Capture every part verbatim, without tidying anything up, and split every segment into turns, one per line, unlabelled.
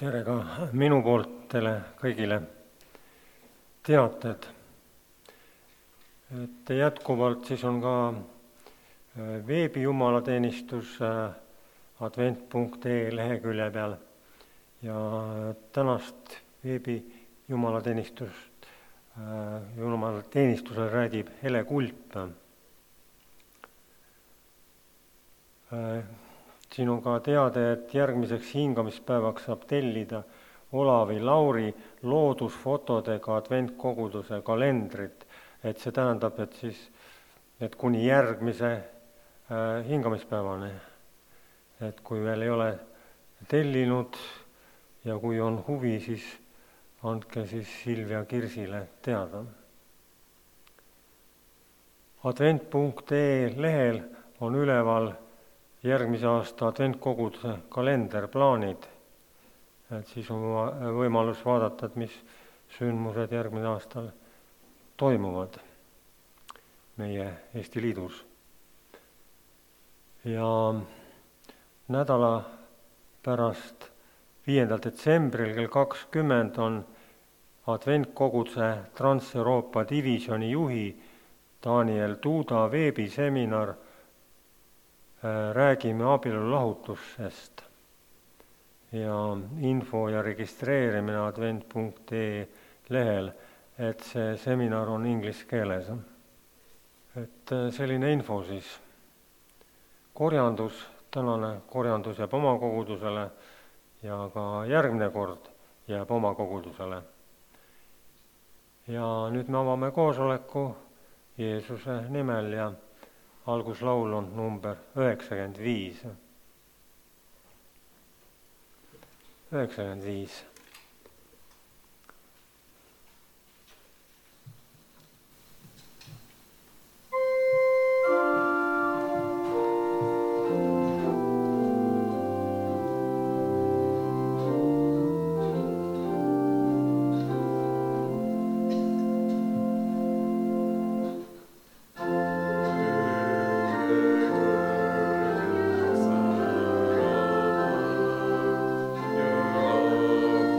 tere ka minu poolt teile kõigile teated. Et jätkuvalt siis on ka veebijumalateenistus advent punkt ee lehekülje peal ja tänast veebijumalateenistust jumalateenistusel räägib Hele Kulp. Siin on ka teade, et järgmiseks hingamispäevaks saab tellida Olavi Lauri loodusfotodega adventkoguduse kalendrit. Et see tähendab, et siis et kuni järgmise äh, hingamispäevani. Et kui veel ei ole tellinud ja kui on huvi, siis andke siis Silvia Kirsile teada. advent punkt ee lehel on üleval järgmise aasta adventkoguduse kalenderplaanid. Et siis on võimalus vaadata, et mis sündmused järgmine aastal toimuvad meie Eesti Liidus. Ja nädala pärast viiendal detsembril kell kakskümmend on adventkoguduse Trans-Euroopa divisjoni juhi Daniel Tuuda veebiseminar Räägime abielulahutusest ja info ja registreerimine advent punkt ee lehel, et see seminar on inglise keeles. Et selline info siis. Korjandus, tänane korjandus jääb oma kogudusele ja ka järgmine kord jääb oma kogudusele. Ja nüüd me avame koosoleku Jeesuse nimel ja alguslaul on number üheksakümmend viis. üheksakümmend viis.
Oh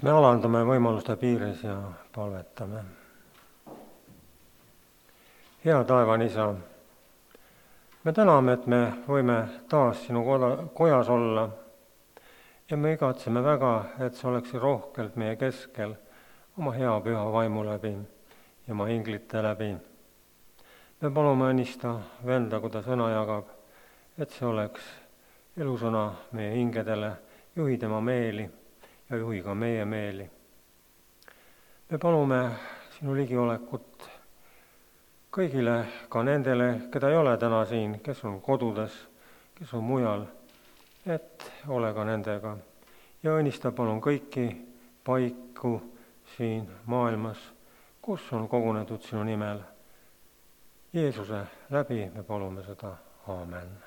me alandame võimaluste piires ja palvetame. Hea taevane Isa, me täname, et me võime taas sinu kojas olla ja me igatseme väga, et sa oleksid rohkelt meie keskel oma hea püha vaimu läbi ja oma inglite läbi. Me palume õnnista venda, kui ta sõna jagab, et see oleks elusõna meie hingedele, juhi tema meeli ja juhi ka meie meeli. Me palume sinu ligiolekut kõigile, ka nendele, keda ei ole täna siin, kes on kodudes, kes on mujal, et ole ka nendega. Ja õnnista palun kõiki paiku siin maailmas, kus on kogunetud sinu nimel. Jeesuse läbi me palume seda. Aamen.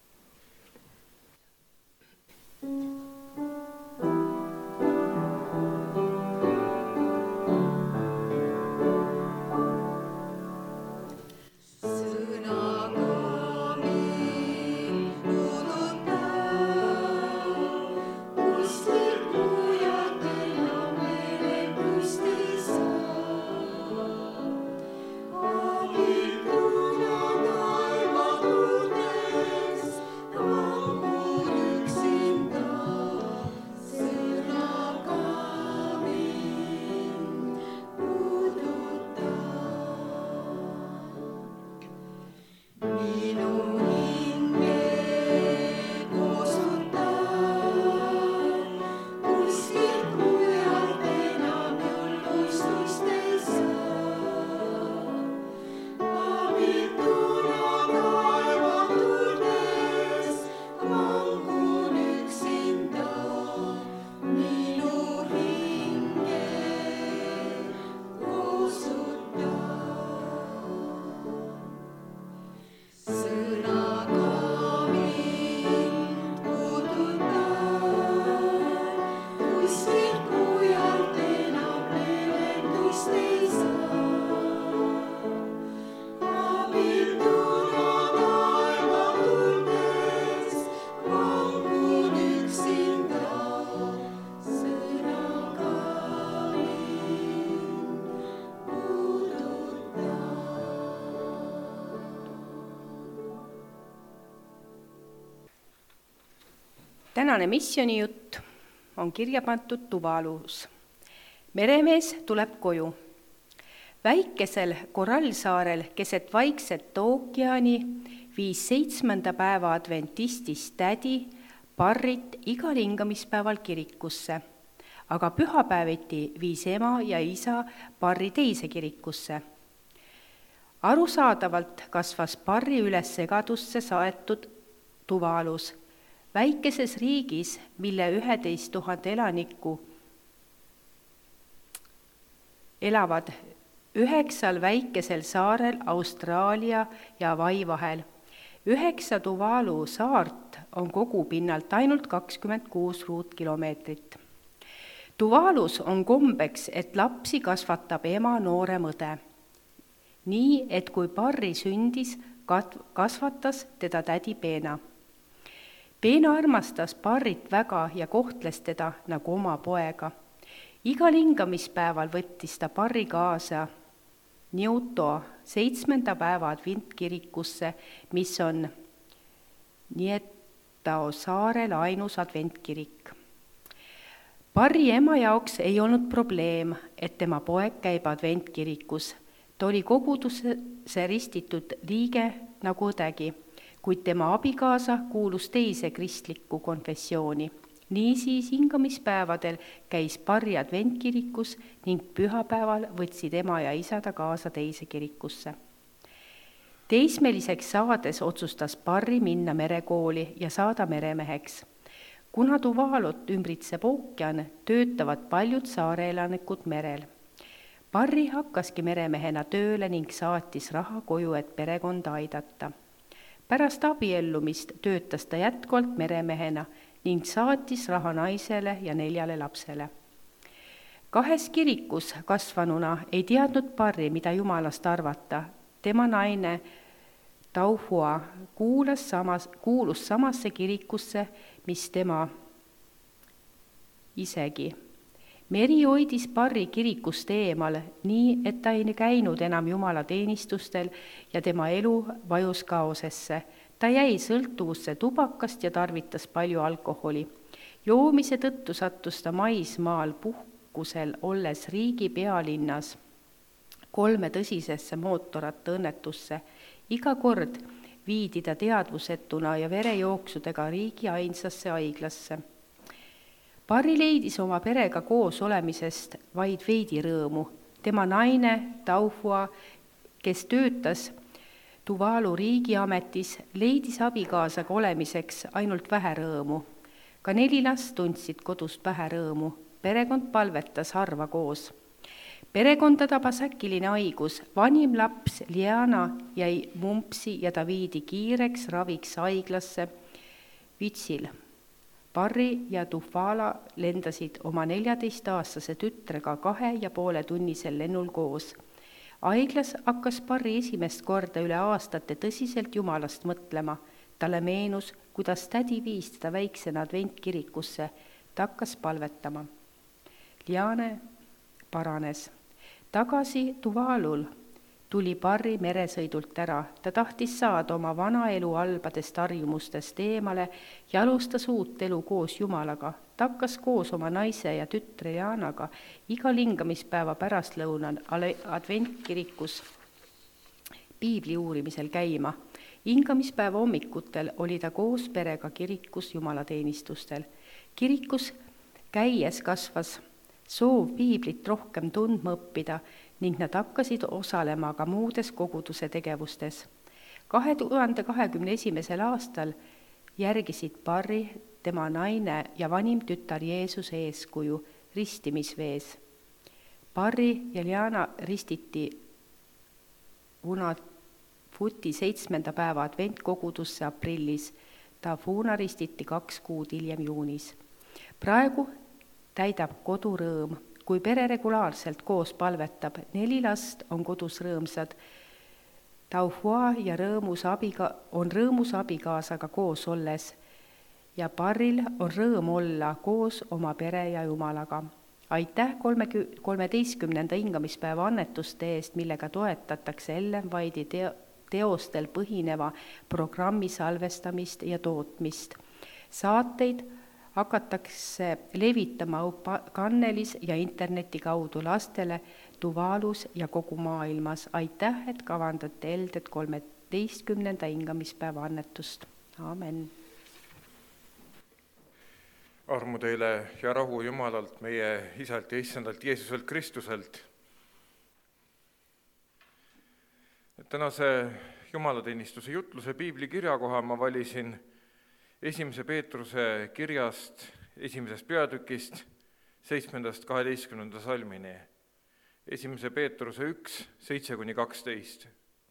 Tänane missioonijutt on kirja pandud Tuvalus. Meremees tuleb koju. Väikesel korallsaarel keset vaikset ookeani viis seitsmenda päeva adventistist tädi Parrit igal hingamispäeval kirikusse, aga pühapäeviti viis ema ja isa Parri teise kirikusse. Arusaadavalt kasvas Parri üles segadusse saetud Tuvalus, väikeses riigis, mille üheteist tuhat elanikku elavad üheksal väikesel saarel Austraalia ja Hawaii vahel. Üheksa Tuvalu saart on kogu pinnalt ainult kakskümmend kuus ruutkilomeetrit. Tuvalus on kombeks, et lapsi kasvatab ema noorem õde. Nii, et kui Parri sündis, kasvatas teda tädi Peena. Peena armastas Parrit väga ja kohtles teda nagu oma poega. Igal hingamispäeval võttis ta Parri kaasa Niuto seitsmenda päeva adventkirikusse, mis on Nietao saarel ainus adventkirik. Parri ema jaoks ei olnud probleem, et tema poeg käib adventkirikus. Ta oli kogudusse ristitud liige nagu õdegi, kuid tema abikaasa kuulus teise kristlikku konfessiooni. Niisiis hingamispäevadel käis Parri adventkirikus ning pühapäeval võtsid ema ja isa ta kaasa teise kirikusse. Teismeliseks saades otsustas Parri minna merekooli ja saada meremeheks. Kuna Tuvalut ümbritseb ookean, töötavad paljud saareelanikud merel. Parri hakkaski meremehena tööle ning saatis raha koju, et perekonda aidata. Pärast abiellumist töötas ta jätkuvalt meremehena ning saatis raha naisele ja neljale lapsele. Kahes kirikus kasvanuna ei teadnud Parri, mida Jumalast arvata. Tema naine Tauhua kuulus, samas, kuulus samasse kirikusse, mis tema isegi. Meri hoidis Parri kirikust eemal, nii et ta ei käinud enam Jumala teenistustel ja tema elu vajus kaosesse. Ta jäi sõltuvusse tubakast ja tarvitas palju alkoholi. Joomise tõttu sattus ta maismaal puhkusel olles riigi pealinnas kolme tõsisesse mootorratta õnnetusse. Iga kord viidi ta teadvusetuna ja verejooksudega riigi ainsasse haiglasse. Parri leidis oma perega koos olemisest vaid veidi rõõmu. Tema naine Taufua, kes töötas Tuvalu riigiametis, leidis abikaasaga olemiseks ainult vähe rõõmu. Ka neli last tundsid kodust vähe rõõmu. Perekond palvetas harva koos. Perekonda tabas äkiline haigus. Vanim laps Liana jäi mumpsi ja ta viidi kiireks raviks haiglasse Vitsil. Parri ja Tufala lendasid oma neljateist-aastase tütrega kahe ja poole tunnisel lennul koos. Haiglas hakkas Parri esimest korda üle aastate tõsiselt Jumalast mõtlema. Talle meenus, kuidas tädi viis teda väiksena adventkirikusse. Ta hakkas palvetama. Liane paranes. Tagasi Tuvalul tuli Parri meresõidult ära. Ta tahtis saada oma vana elu halbadest harjumustest eemale ja alustas uut elu koos Jumalaga. Ta hakkas koos oma naise ja tütre Lianaga iga lingamispäeva pärastlõunal adventkirikus piibli uurimisel käima. Hingamispäeva hommikutel oli ta koos perega kirikus jumalateenistustel. Kirikus käies kasvas soov piiblit rohkem tundma õppida ning nad hakkasid osalema ka muudes koguduse tegevustes. kahe tuhande kahekümne esimesel aastal järgisid Parri, tema naine ja vanim tütar Jeesuse eeskuju ristimisvees. Parri ja Liana ristiti Unafuti seitsmenda päeva adventkogudusse aprillis. Tafuna ristiti kaks kuud hiljem juunis. Praegu täidab kodu rõõm. Kui pere regulaarselt koos palvetab, neli last on kodus rõõmsad. Taufua ja rõõmus abiga, on rõõmus abikaasaga koos olles ja Parril on rõõm olla koos oma pere ja Jumalaga. Aitäh kolmeteistkümnenda hingamispäeva annetuste eest, millega toetatakse Ellen White'i teostel põhineva programmi salvestamist ja tootmist. Saateid hakatakse levitama kannelis ja interneti kaudu lastele Tuvalus ja kogu maailmas. Aitäh, et kavandate Eldet kolmeteistkümnenda hingamispäeva annetust. Amen.
Armu teile ja rahu Jumalalt, meie Isalt ja Issandalt Jeesuselt Kristuselt. Tänase jumalateenistuse jutluse piibli kirjakoha ma valisin esimese Peetruse kirjast, esimesest peatükist, seitsmendast kaheteistkümnenda salmini. Esimese Peetruse üks, seitse kuni kaksteist.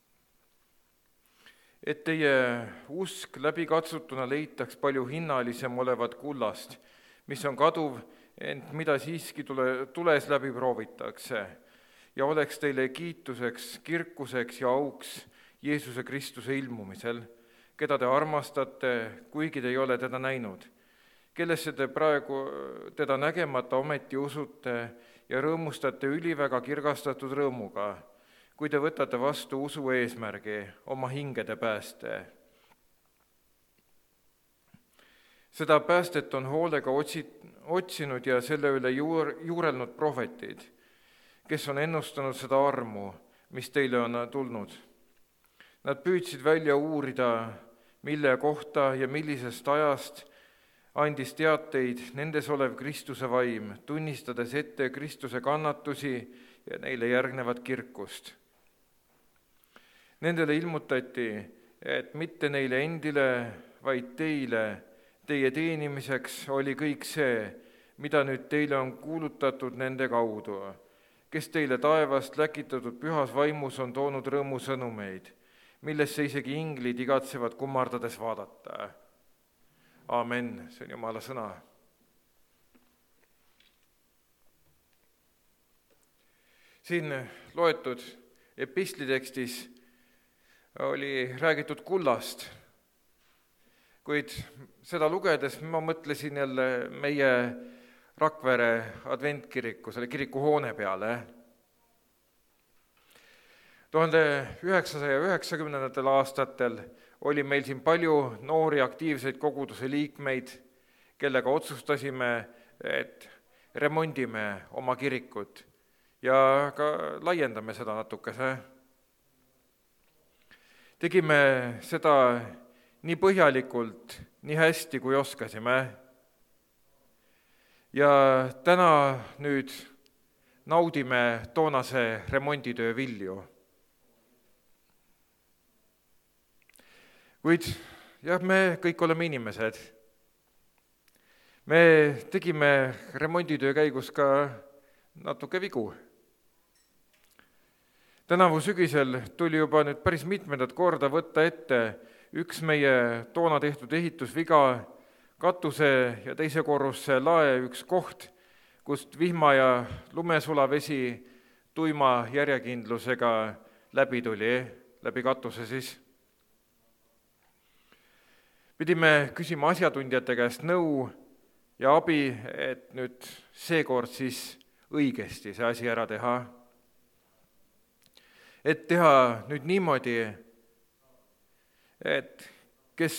Et teie usk läbikatsutuna leitaks palju hinnalisem olevat kullast, mis on kaduv, ent mida siiski tule, tules läbi proovitakse, ja oleks teile kiituseks, kirkuseks ja auks Jeesuse Kristuse ilmumisel, keda te armastate, kuigi te ei ole teda näinud, kellesse te praegu teda nägemata ometi usute ja rõõmustate üliväga kirgastatud rõõmuga, kui te võtate vastu usu eesmärgi, oma hingede pääste. Seda päästet on hoolega otsi, otsinud ja selle üle juur, juurelnud prohvetid, kes on ennustanud seda armu, mis teile on tulnud. Nad püüdsid välja uurida, mille kohta ja millisest ajast andis teateid nendes olev Kristuse vaim, tunnistades ette Kristuse kannatusi ja neile järgnevat kirkust. Nendele ilmutati, et mitte neile endile, vaid teile, teie teenimiseks oli kõik see, mida nüüd teile on kuulutatud nende kaudu, kes teile taevast läkitatud pühas vaimus on toonud rõõmusõnumeid, millesse isegi inglid igatsevad kummardades vaadata. Amen, see on Jumala sõna. Siin loetud epistlitekstis oli räägitud kullast, kuid seda lugedes ma mõtlesin jälle meie Rakvere adventkiriku, selle kirikuhoone peale. tuhande üheksasaja üheksakümnendatel aastatel oli meil siin palju noori aktiivseid koguduse liikmeid, kellega otsustasime, et remondime oma kirikut ja ka laiendame seda natukese. Tegime seda nii põhjalikult, nii hästi, kui oskasime. Ja täna nüüd naudime toonase remonditöö vilju. Kuid jah, me kõik oleme inimesed. Me tegime remonditöö käigus ka natuke vigu. Tänavu sügisel tuli juba nüüd päris mitmendat korda võtta ette üks meie toona tehtud ehitusviga, katuse ja teise korrusse lae üks koht, kust vihma ja lumesulavesi tuima järjekindlusega läbi tuli, läbi katuse siis. Pidime küsima asjatundjate käest nõu ja abi, et nüüd seekord siis õigesti see asi ära teha. Et teha nüüd niimoodi, et kes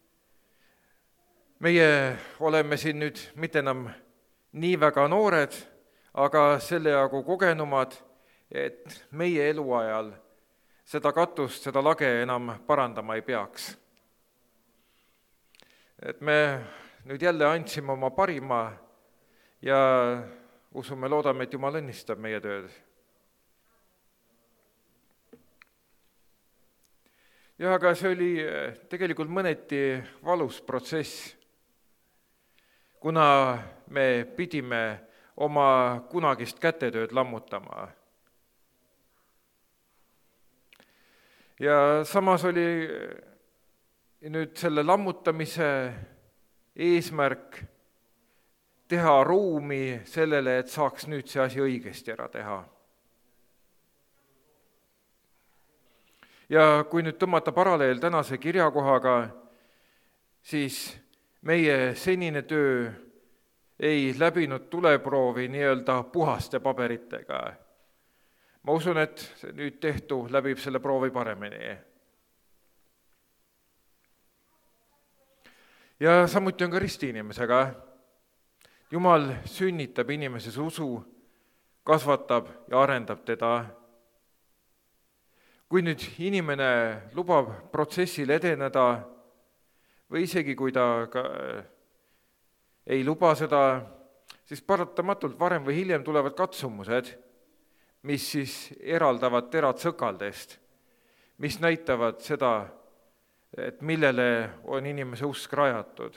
meie oleme siin nüüd mitte enam nii väga noored, aga selle jagu kogenumad, et meie eluajal seda katust, seda lage enam parandama ei peaks. Et me nüüd jälle andsime oma parima ja usume, loodame, et Jumal õnnistab meie tööd. Ja aga see oli tegelikult mõneti valus protsess, kuna me pidime oma kunagist kätetööd lammutama. Ja samas oli nüüd selle lammutamise eesmärk teha ruumi sellele, et saaks nüüd see asi õigesti ära teha. Ja kui nüüd tõmmata paralleel tänase kirjakohaga, siis meie senine töö ei läbinud tuleproovi nii-öelda puhaste paberitega. Ma usun, et nüüd tehtu läbib selle proovi paremini. Ja samuti on ka ristiinimesega. Jumal sünnitab inimeses usu, kasvatab ja arendab teda. Kui nüüd inimene lubab protsessil edeneda või isegi kui ta ka ei luba seda, siis paratamatult varem või hiljem tulevad katsumused, mis siis eraldavad terad sõkaldest, mis näitavad seda, et millele on inimese usk rajatud.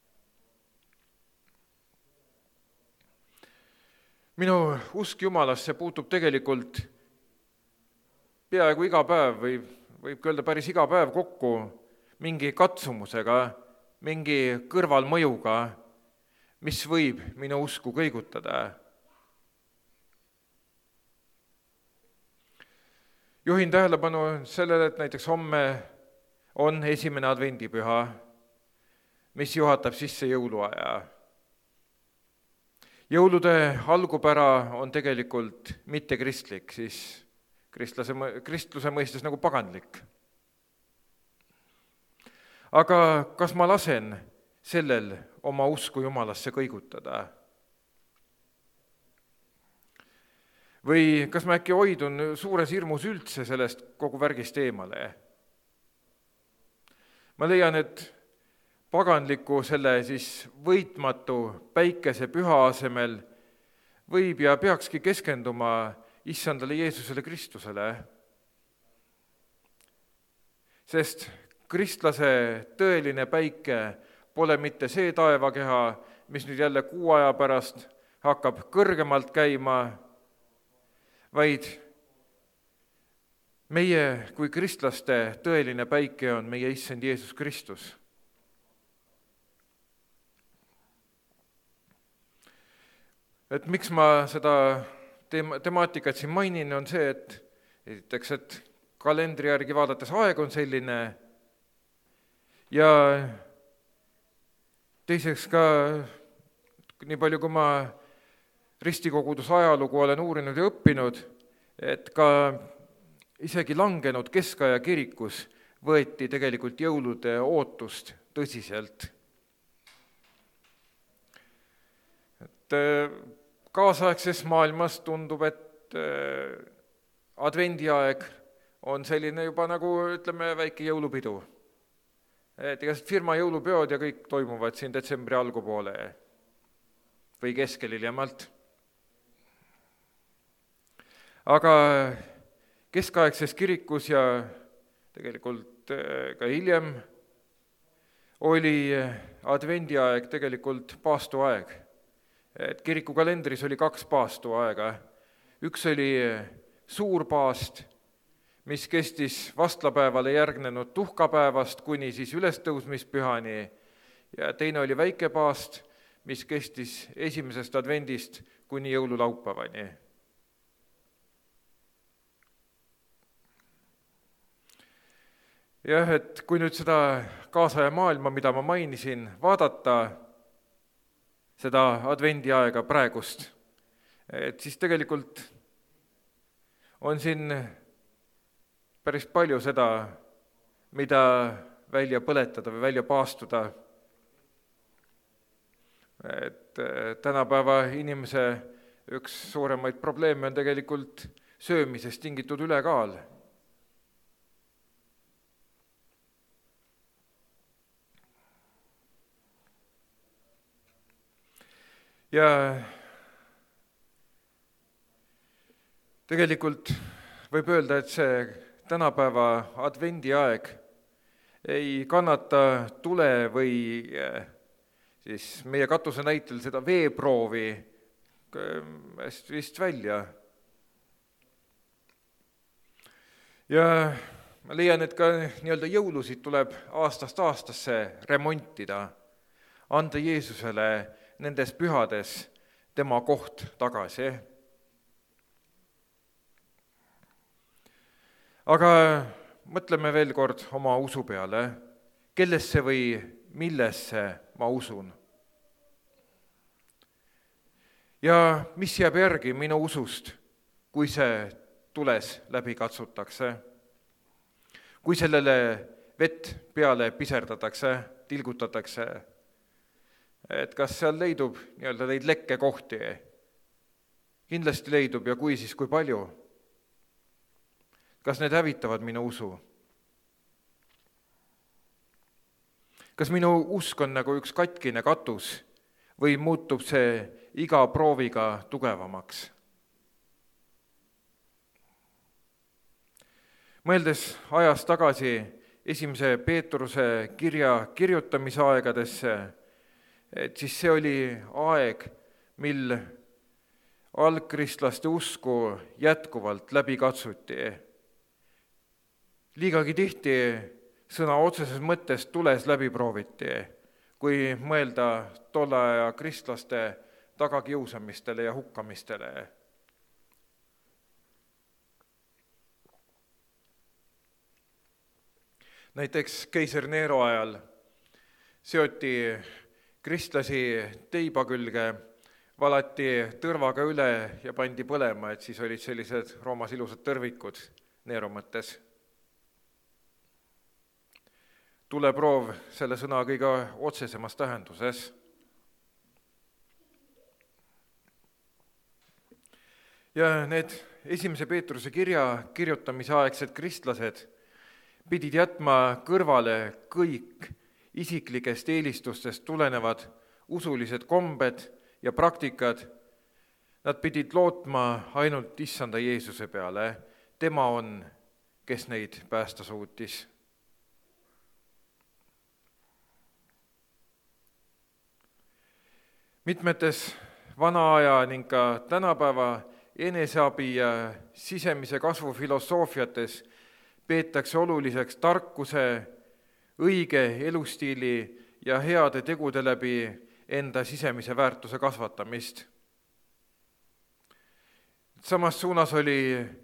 Minu usk Jumalasse puutub tegelikult peaaegu iga päev või võib öelda päris iga päev kokku mingi katsumusega, mingi kõrvalmõjuga, mis võib minu usku kõigutada. Juhin tähelepanu sellele, et näiteks homme on esimene advendipüha, mis juhatab sisse jõuluaja. Jõulude algupära on tegelikult mitte kristlik, siis kristlase, kristluse mõistes nagu paganlik. Aga kas ma lasen sellel oma usku Jumalasse kõigutada? Või kas ma äkki hoidun suures hirmus üldse sellest kogu värgist eemale? Ma leian, et paganliku selle siis võitmatu päikese püha asemel võib ja peakski keskenduma issandale Jeesusele Kristusele. Sest kristlase tõeline päike pole mitte see taevakeha, mis nüüd jälle kuu aja pärast hakkab kõrgemalt käima, vaid meie kui kristlaste tõeline päike on meie issand Jeesus Kristus. Et miks ma seda teema, temaatikat siin mainin, on see, et esiteks, et kalendri järgi vaadates aeg on selline ja teiseks ka nii palju, kui ma ristikoguduse ajalugu olen uurinud ja õppinud, et ka isegi langenud keskaja kirikus võeti tegelikult jõulude ootust tõsiselt. Et kaasaegses maailmas tundub, et advendiaeg on selline juba nagu, ütleme, väike jõulupidu. Et igased firma jõulupeod ja kõik toimuvad siin detsembri algupoole või keskel hiljemalt. Aga keskaegses kirikus ja tegelikult ka hiljem oli advendiaeg tegelikult paastuaeg. Et kirikukalendris oli kaks paastuaega. Üks oli suur paast, mis kestis vastlapäevale järgnenud tuhkapäevast kuni siis ülestõusmispühani, ja teine oli väike paast, mis kestis esimesest advendist kuni jõululaupäevani. Jah, et kui nüüd seda kaasaja maailma, mida ma mainisin, vaadata, seda advendiaega praegust, et siis tegelikult on siin päris palju seda, mida välja põletada või välja paastuda. Et tänapäeva inimese üks suuremaid probleeme on tegelikult söömisest tingitud ülekaal. Ja tegelikult võib öelda, et see tänapäeva advendiaeg ei kannata tule või siis meie katuse näitel seda veeproovi vist välja. Ja ma leian, et ka nii-öelda jõulusid tuleb aastast aastasse remontida, anda Jeesusele nendes pühades tema koht tagasi. Aga mõtleme veel kord oma usu peale, kellesse või millesse ma usun. Ja mis jääb järgi minu usust, kui see tules läbi katsutakse, kui sellele vett peale piserdatakse, tilgutatakse, et kas seal leidub nii-öelda neid lekkekohti? Kindlasti leidub ja kui, siis kui palju? Kas need hävitavad minu usu? Kas minu usk on nagu üks katkine katus või muutub see iga prooviga tugevamaks? Mõeldes ajas tagasi esimese Peetruse kirja kirjutamisaegadesse, et siis see oli aeg, mil algkristlaste usku jätkuvalt läbi katsuti. Liigagi tihti sõna otseses mõttes tules läbi prooviti, kui mõelda tolle aja kristlaste tagakiusamistele ja hukkamistele. Näiteks keiser Nero ajal seoti kristlasi teiba külge, valati tõrvaga üle ja pandi põlema, et siis olid sellised Roomas ilusad tõrvikud Nero mõttes. Tuleproov selle sõna kõige otsesemas tähenduses. Ja need esimese Peetruse kirja kirjutamise aegsed kristlased pidid jätma kõrvale kõik isiklikest eelistustest tulenevad usulised kombed ja praktikad. Nad pidid lootma ainult issanda Jeesuse peale. Tema on, kes neid päästa suutis. Mitmetes vana aja ning ka tänapäeva eneseabi ja sisemise kasvu filosoofiates peetakse oluliseks tarkuse, õige elustiili ja heade tegude läbi enda sisemise väärtuse kasvatamist. Samas suunas oli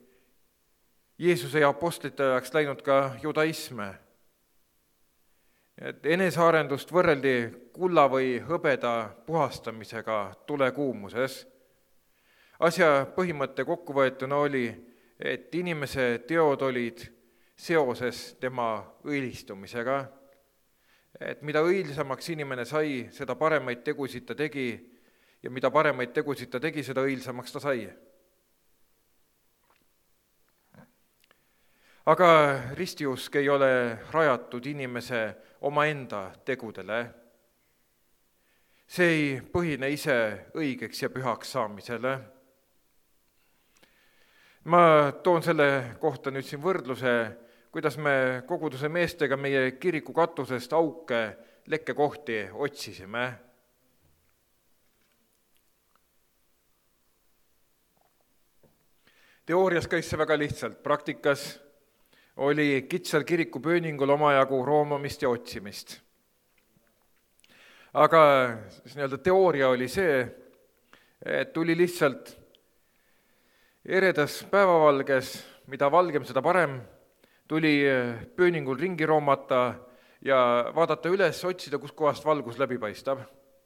Jeesuse ja apostlite ajaks läinud ka judaisme. et enesearendust võrreldi kulla või hõbeda puhastamisega tulekuumuses. Asja põhimõtte kokkuvõetuna oli, et inimese teod olid seoses tema õilistumisega, et mida õilsamaks inimene sai, seda paremaid tegusid ta tegi ja mida paremaid tegusid ta tegi, seda õilsamaks ta sai. Aga ristiusk ei ole rajatud inimese omaenda tegudele. See ei põhine ise õigeks ja pühaks saamisele. Ma toon selle kohta nüüd siin võrdluse, kuidas me koguduse meestega meie kiriku katusest auke, lekkekohti otsisime. Teoorias käis see väga lihtsalt, praktikas oli kitsal kiriku pööningul omajagu roomamist ja otsimist. Aga nii-öelda teooria oli see, et tuli lihtsalt eredas päevavalges, mida valgem, seda parem, tuli pööningul ringi roomata ja vaadata üles, otsida, kus kohast valgus läbi paistab.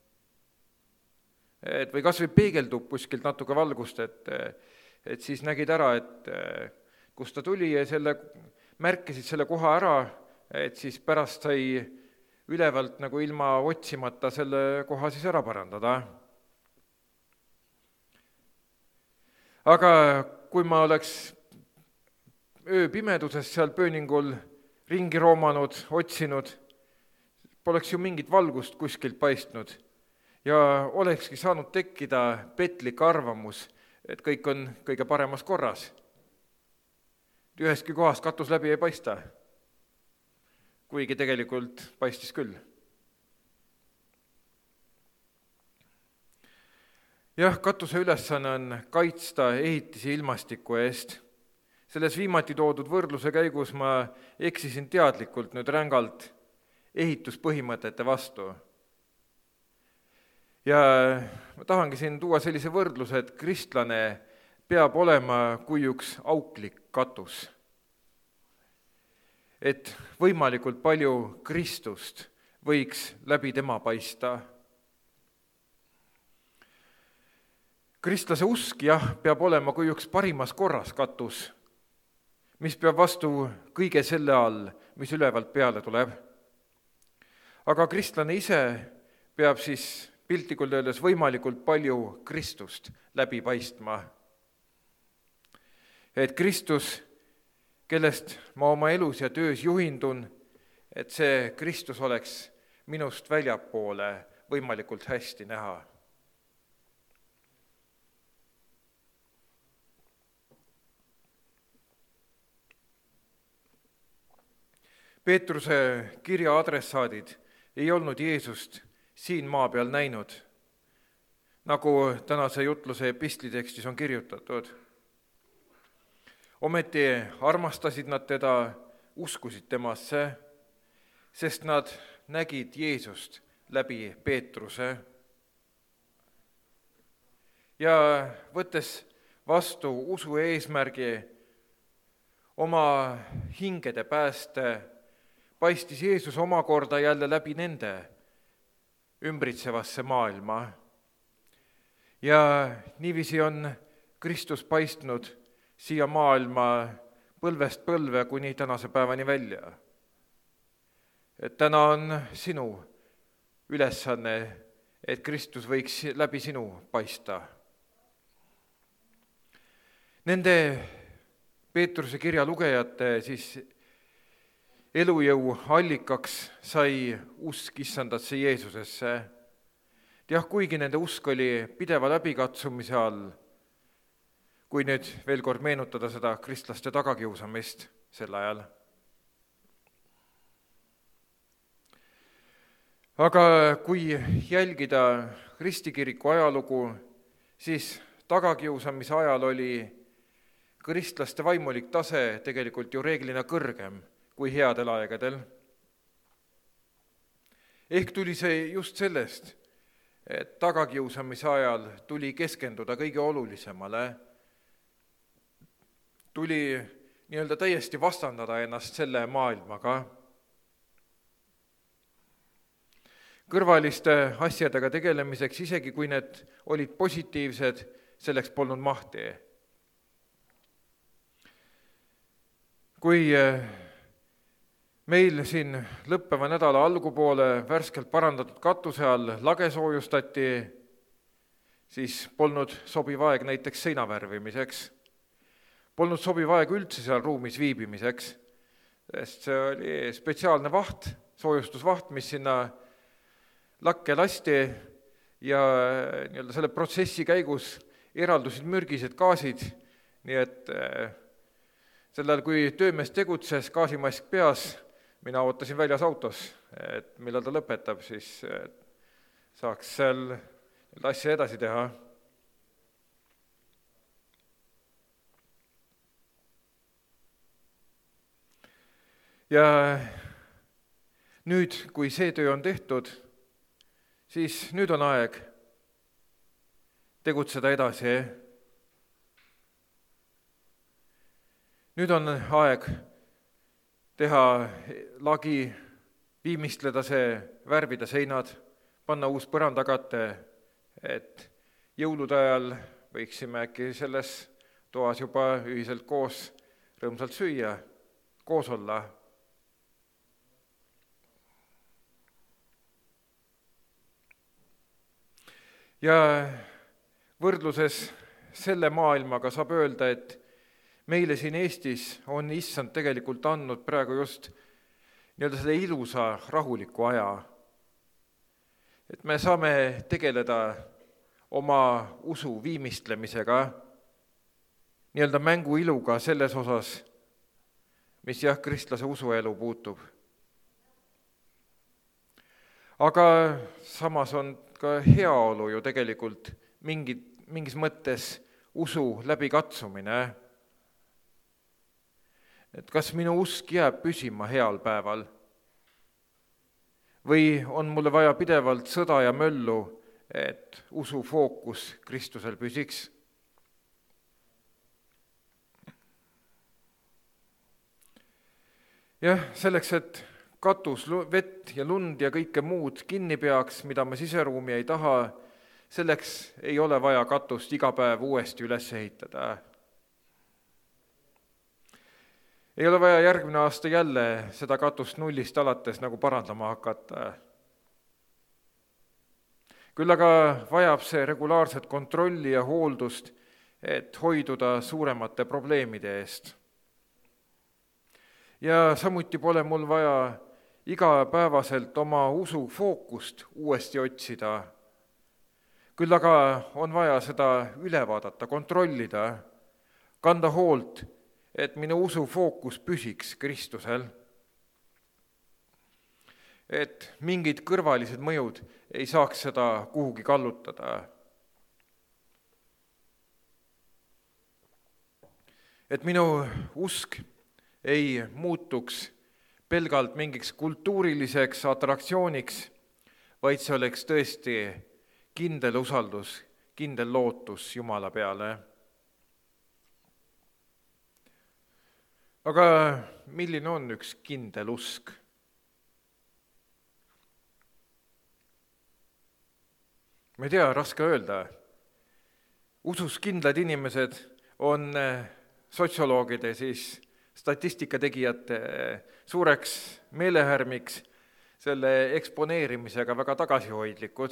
Et või kas või peegeldub kuskilt natuke valgust, et, et siis nägid ära, et kus ta tuli ja selle märkisid selle koha ära, et siis pärast sai ülevalt nagu ilma otsimata selle koha siis ära parandada. Aga kui ma oleks ööpimeduses seal pööningul ringi roomanud, otsinud, poleks ju mingit valgust kuskilt paistnud ja olekski saanud tekkida petlik arvamus, et kõik on kõige paremas korras. Üheski kohast katus läbi ei paista, kuigi tegelikult paistis küll. Jah, katuse ülesanne on kaitsta ehitisi ilmastiku eest. Selles viimati toodud võrdluse käigus ma eksisin teadlikult nüüd rängalt ehituspõhimõtete vastu. Ja ma tahangi siin tuua sellise võrdluse, et kristlane peab olema kui üks auklik katus. Et võimalikult palju Kristust võiks läbi tema paista. Kristlase usk, jah, peab olema kui üks parimas korras katus, mis peab vastu kõige selle all, mis ülevalt peale tuleb. Aga kristlane ise peab siis piltlikult öeldes võimalikult palju Kristust läbi paistma. Et Kristus, kellest ma oma elus ja töös juhindun, et see Kristus oleks minust väljapoole võimalikult hästi näha. Peetruse kirja adressaadid ei olnud Jeesust siin maa peal näinud, nagu tänase jutluse epistlitekstis on kirjutatud. Ometi armastasid nad teda, uskusid temasse, sest nad nägid Jeesust läbi Peetruse. Ja võttes vastu usu eesmärgi oma hingede pääste, paistis Jeesus omakorda jälle läbi nende ümbritsevasse maailma. Ja niiviisi on Kristus paistnud siia maailma põlvest põlve kuni tänase päevani välja. Et täna on sinu ülesanne, et Kristus võiks läbi sinu paista. Nende Peetruse kirja lugejate siis elujõu allikaks sai usk issandasse Jeesusesse. Jah, kuigi nende usk oli pideva läbikatsumise all, kui nüüd veel kord meenutada seda kristlaste tagakiusamist sel ajal. Aga kui jälgida ristikiriku ajalugu, siis tagakiusamise ajal oli kristlaste vaimulik tase tegelikult ju reeglina kõrgem kui headel aegadel. Ehk tuli see just sellest, et tagakiusamise ajal tuli keskenduda kõige olulisemale, tuli nii-öelda täiesti vastandada ennast selle maailmaga. kõrvaliste asjadega tegelemiseks, isegi kui need olid positiivsed, selleks polnud mahti. Kui meil siin lõppeva nädala algupoole värskelt parandatud katuse all lage soojustati, siis polnud sobiv aeg näiteks seina värvimiseks. Polnud sobiv aeg üldse seal ruumis viibimiseks, sest see oli spetsiaalne vaht, soojustusvaht, mis sinna lakke lasti ja nii-öelda selle protsessi käigus eraldusid mürgised gaasid, nii et sel ajal, kui töömees tegutses, gaasimask peas, mina ootasin väljas autos, et millal ta lõpetab, siis saaks seal asja edasi teha. Ja nüüd, kui see töö on tehtud, siis nüüd on aeg tegutseda edasi. Nüüd on aeg teha lagi, viimistleda see, värvida seinad, panna uus põrandakate, et jõulude ajal võiksime äkki selles toas juba ühiselt koos rõõmsalt süüa, koos olla. Ja võrdluses selle maailmaga saab öelda, et meile siin Eestis on issand tegelikult andnud praegu just nii-öelda selle ilusa rahuliku aja. Et me saame tegeleda oma usu viimistlemisega, nii-öelda mängu iluga selles osas, mis jah, kristlase usuelu puutub. Aga samas on ka heaolu ju tegelikult mingi, mingis mõttes usu läbikatsumine. Et kas minu usk jääb püsima heal päeval? Või on mulle vaja pidevalt sõda ja möllu, et usu fookus Kristusel püsiks? Jah, selleks, et katus, vett ja lund ja kõike muud kinni peaks, mida ma siseruumi ei taha, selleks ei ole vaja katust iga päev uuesti üles ehitada. Ei ole vaja järgmine aasta jälle seda katust nullist alates nagu parandama hakata. Küll aga vajab see regulaarset kontrolli ja hooldust, et hoiduda suuremate probleemide eest. Ja samuti pole mul vaja igapäevaselt oma usu fookust uuesti otsida. Küll aga on vaja seda üle vaadata, kontrollida, kanda hoolt, et minu usu fookus püsiks Kristusel. Et mingid kõrvalised mõjud ei saaks seda kuhugi kallutada. Et minu usk ei muutuks pelgalt mingiks kultuuriliseks atraktsiooniks, vaid see oleks tõesti kindel usaldus, kindel lootus Jumala peale. Aga milline on üks kindel usk? Ma ei tea, raske öelda. Usus kindlad inimesed on sotsioloogide, siis statistikategijate suureks meelehärmiks selle eksponeerimisega väga tagasihoidlikud.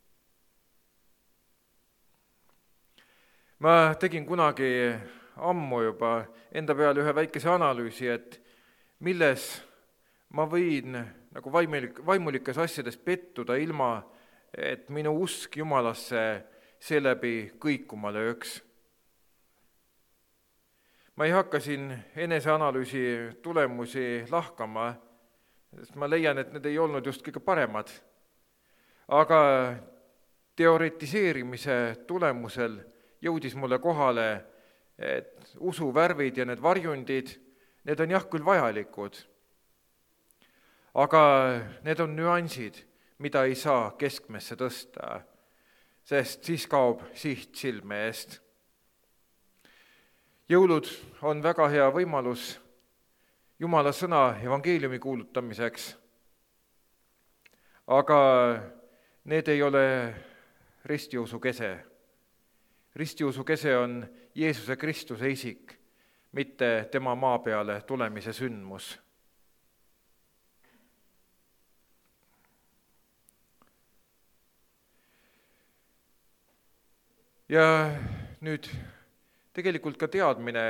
Ma tegin kunagi ammu juba enda peale ühe väikese analüüsi, et milles ma võin nagu vaimulik, vaimulikes asjades pettuda ilma, et minu usk Jumalasse seeläbi kõikuma lööks. Ma ei hakka siin eneseanalüüsi tulemusi lahkama, sest ma leian, et need ei olnud just kõige paremad. Aga teoretiseerimise tulemusel jõudis mulle kohale, et usu värvid ja need varjundid, need on jah küll vajalikud, aga need on nüansid, mida ei saa keskmesse tõsta, sest siis kaob siht silme eest. Jõulud on väga hea võimalus Jumala sõna evangeeliumi kuulutamiseks, aga need ei ole ristiusu kese. Ristiusu kese on Jeesuse Kristuse isik, mitte tema maa peale tulemise sündmus. Ja nüüd tegelikult ka teadmine,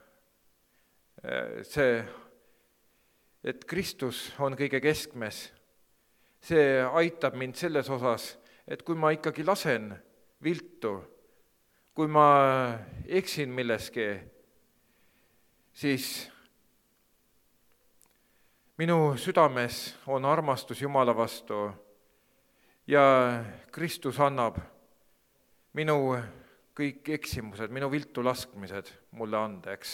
see, et Kristus on kõige keskmes, see aitab mind selles osas, et kui ma ikkagi lasen viltu, kui ma eksin milleski, siis minu südames on armastus Jumala vastu ja Kristus annab minu kõik eksimused, minu viltu laskmised mulle andeks.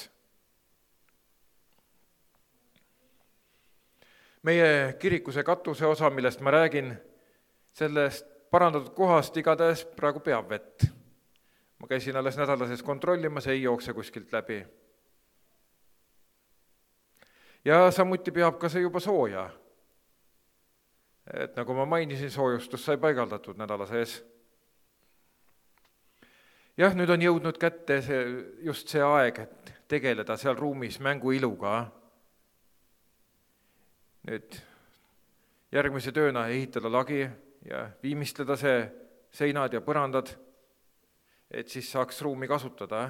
Meie kirikuse katuse osa, millest ma räägin, sellest parandatud kohast igatahes praegu peab vett. Ma käisin alles nädalases kontrollimas, ei jookse kuskilt läbi. Ja samuti peab ka see juba sooja. Et nagu ma mainisin, soojustus sai paigaldatud nädala sees. Jah, nüüd on jõudnud kätte see, just see aeg, et tegeleda seal ruumis mängu iluga. Nüüd järgmise tööna ehitada lagi ja viimistleda see seinad ja põrandad, et siis saaks ruumi kasutada.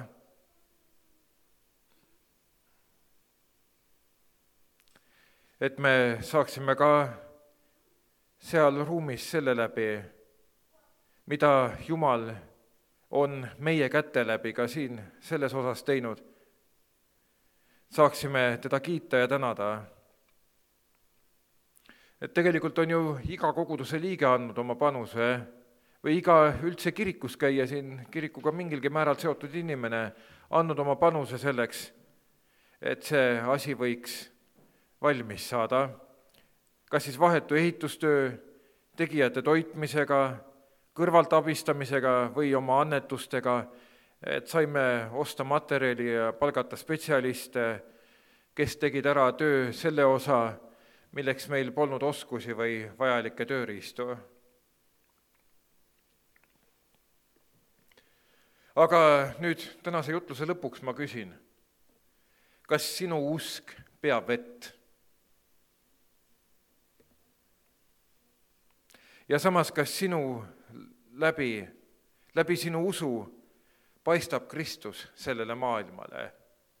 Et me saaksime ka seal ruumis selle läbi, mida Jumal on meie käte läbi ka siin selles osas teinud. Saaksime teda kiita ja tänada. Et tegelikult on ju iga koguduse liige andnud oma panuse või iga üldse kirikus käia siin kirikuga mingilgi määral seotud inimene andnud oma panuse selleks, et see asi võiks valmis saada. Kas siis vahetu ehitustöö, tegijate toitmisega, kõrvalt abistamisega või oma annetustega, et saime osta materjali ja palgata spetsialiste, kes tegid ära töö selle osa, milleks meil polnud oskusi või vajalikke tööriistu. Aga nüüd tänase jutluse lõpuks ma küsin, kas sinu usk peab vett? Ja samas, kas sinu läbi, läbi sinu usu paistab Kristus sellele maailmale?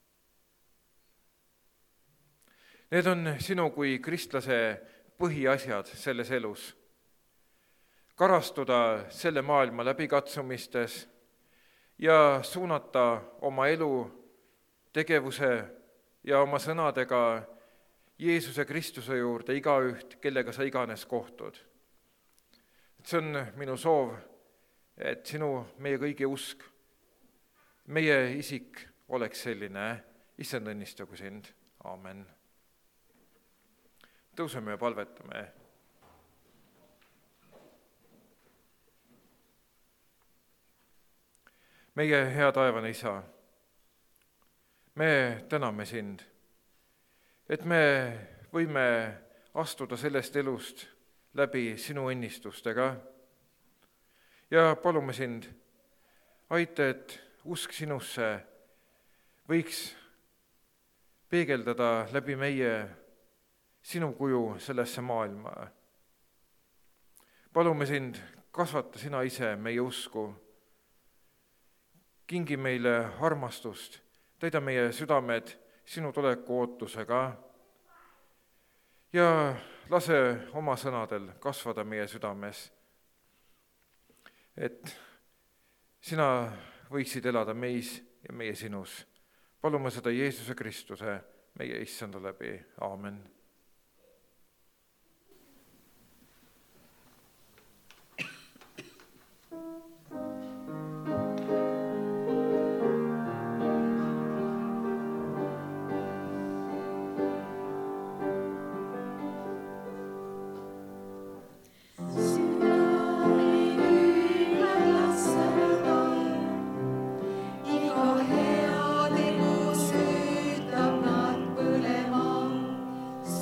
Need on sinu kui kristlase põhiasjad selles elus. Karastuda selle maailma läbikatsumistes ja suunata oma elu, tegevuse ja oma sõnadega Jeesuse Kristuse juurde igaüht, kellega sa iganes kohtud. See on minu soov, et sinu, meie kõigi usk, meie isik oleks selline. Issand õnnistagu sind. Aamen. Tõuseme ja palvetame. Meie hea taevane Isa, me täname sind, et me võime astuda sellest elust läbi sinu õnnistustega ja palume sind, aita, et usk sinusse võiks peegeldada läbi meie sinu kuju sellesse maailma. Palume sind, kasvata sina ise meie usku, kingi meile armastust, täida meie südamed sinu tuleku ootusega ja lase oma sõnadel kasvada meie südames, et sina võiksid elada meis ja meie sinus. Palume seda Jeesuse Kristuse, meie issanda läbi. Aamen.
Süütab nad põlema,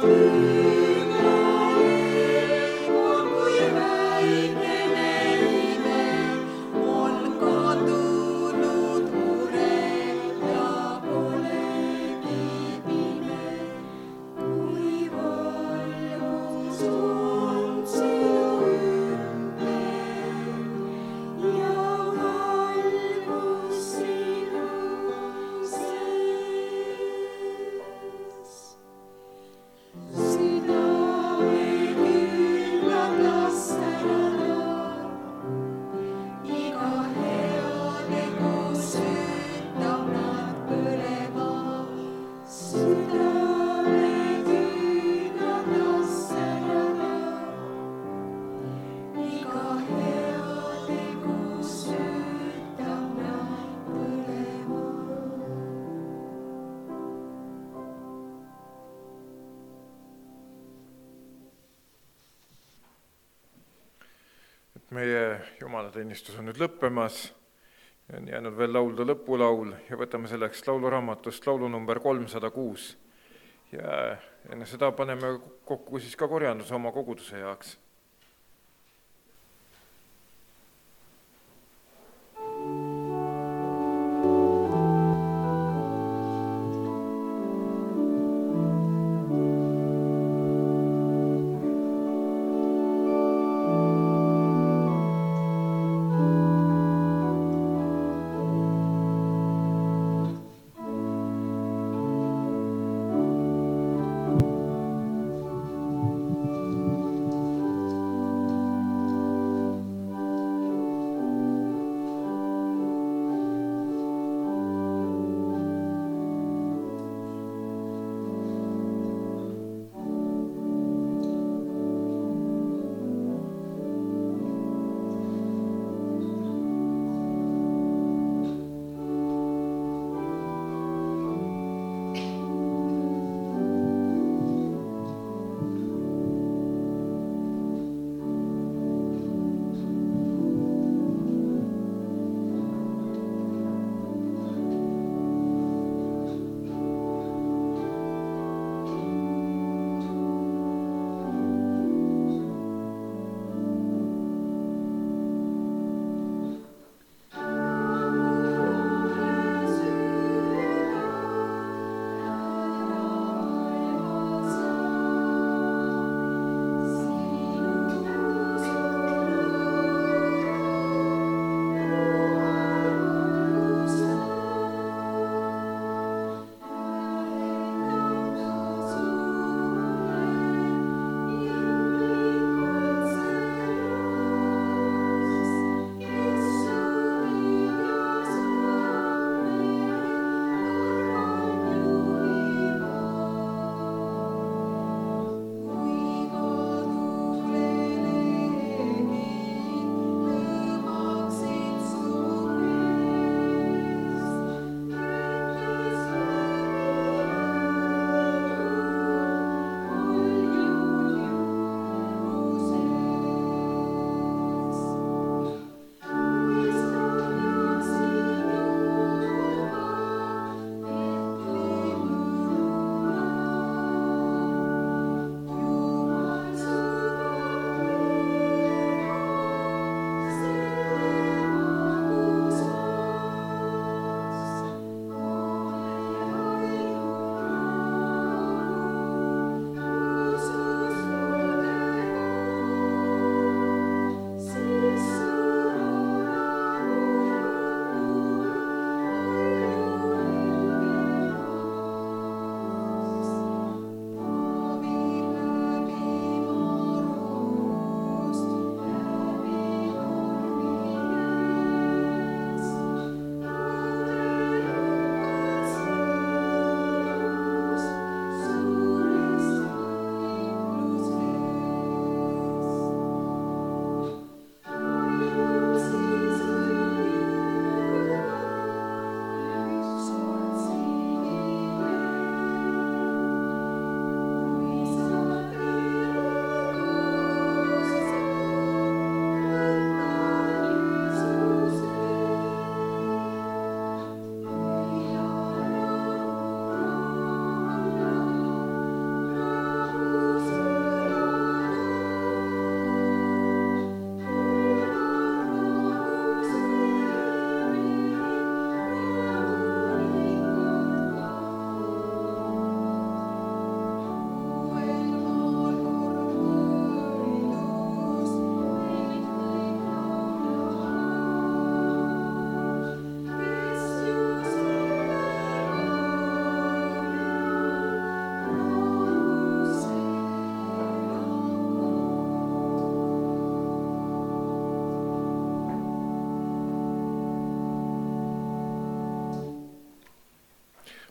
Meie jumalateenistus on nüüd lõppemas, on jäänud veel laulda lõpulaul ja võtame selleks lauluraamatust laulu number kolmsada kuus. Ja enne seda paneme kokku siis ka korjanduse oma koguduse jaoks.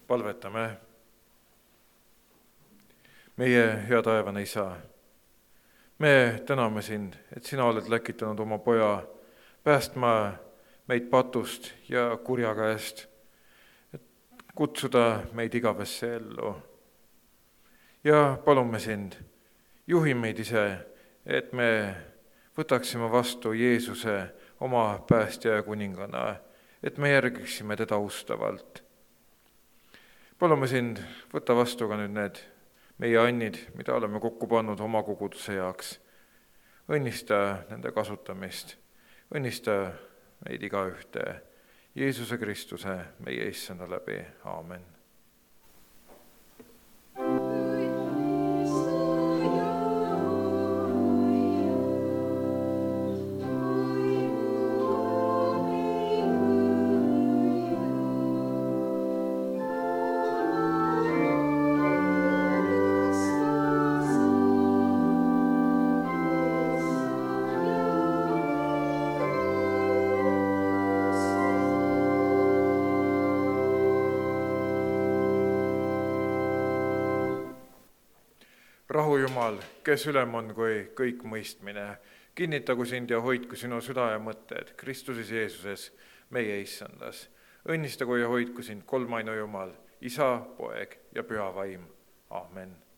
palvetame. Meie hea taevane Isa, me täname sind, et sina oled läkitanud oma poja päästma meid patust ja kurja käest, et kutsuda meid igavesse ellu. Ja palume sind, juhi meid ise, et me võtaksime vastu Jeesuse oma päästja ja kuningana, et me järgiksime teda ustavalt. Palume sind, võta vastu ka nüüd need meie annid, mida oleme kokku pannud oma koguduse jaoks. Õnnista nende kasutamist, õnnista meid igaühte Jeesuse Kristuse, meie issanda läbi. Aamen. Rahu Jumal, kes ülem on kui kõik mõistmine, kinnitagu sind ja hoidku sinu süda ja mõtted Kristuses Jeesuses, meie issandas. Õnnistagu ja hoidku sind kolmainu Jumal, Isa, Poeg ja Püha Vaim. Amen.